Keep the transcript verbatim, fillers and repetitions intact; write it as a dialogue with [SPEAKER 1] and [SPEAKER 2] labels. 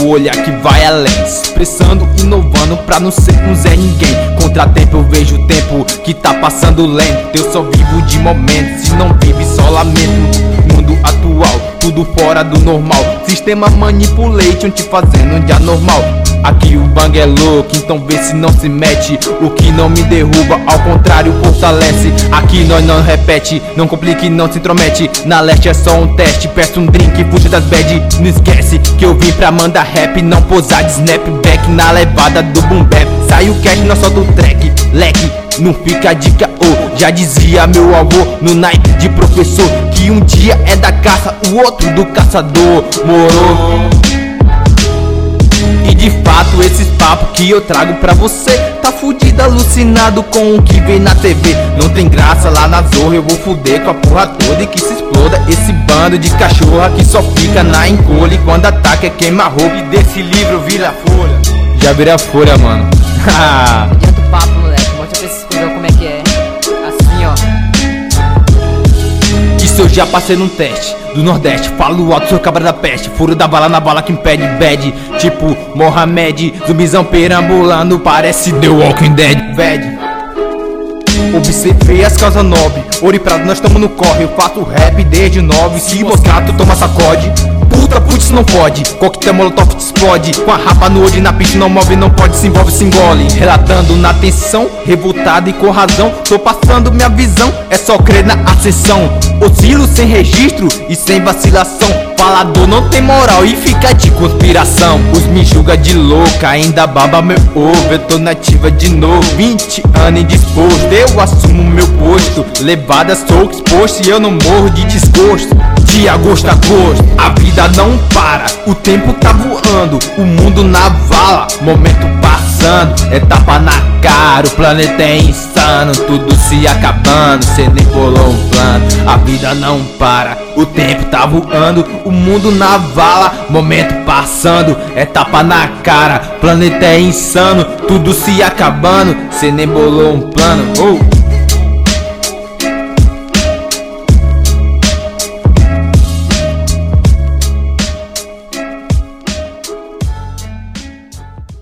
[SPEAKER 1] o olhar que vai além, expressando, inovando pra não ser um Zé Ninguém. Contratempo eu vejo o tempo que tá passando lento. Eu só vivo de momentos e não vive só lamento. Mundo atual, tudo fora do normal. Sistema manipulation te fazendo de anormal. Aqui o bang é louco, então vê se não se mete. O que não me derruba, ao contrário fortalece. Aqui nós não repete, não complique, não se intromete. Na leste é só um teste, peço um drink, fuja das bad. Não esquece que eu vim pra mandar rap, não posar de snapback na levada do boom bap. Sai o cash, nós solta o track, leque, não fica de caô. Já dizia meu avô no naipe de professor, que um dia é da caça, o outro do caçador. Morou? E de fato esses papos que eu trago pra você tá fudido, alucinado com o que vem na T V. Não tem graça lá na zorra, eu vou fuder com a porra toda e que se exploda esse bando de cachorra que só fica na encolha. E quando ataca é queima roupa. E desse livro vira folha. Já vira folha, mano.
[SPEAKER 2] Adianta o papo, moleque, mostra pra esses cuzão como é que é. Assim, ó.
[SPEAKER 1] Isso eu já passei num teste do Nordeste, falo alto, sou cabra da peste. Furo da bala na bala que impede bad, tipo Mohamed, zumbizão perambulando, parece The Walking Dead. Ved, observei as causas nobres, ouro e prata, nós tamo no corre. Eu faço rap desde nove, se mostrar tu toma sacode. Puta, putz, não pode, coquetel molotov te explode. Com a rapa no olho e na pista não move, não pode, se envolve, se engole. Relatando na tensão, revoltado e com razão. Tô passando minha visão, é só crer na ascensão. Oscilo sem registro e sem vacilação. Falador não tem moral e fica de conspiração. Os me julga de louca, ainda baba meu ovo. Eu tô nativa de novo, vinte anos indisposto. Eu assumo meu posto, levada sou exposto e eu não morro de desgosto. De agosto a agosto, a vida não para, o tempo tá voando, o mundo na vala, momento passando, é tapa na cara, o planeta é insano, tudo se acabando, cê nem bolou um plano. A vida não para, o tempo tá voando, o mundo na vala, momento passando, é tapa na cara, planeta é insano, tudo se acabando, cê nem bolou um plano. Oh.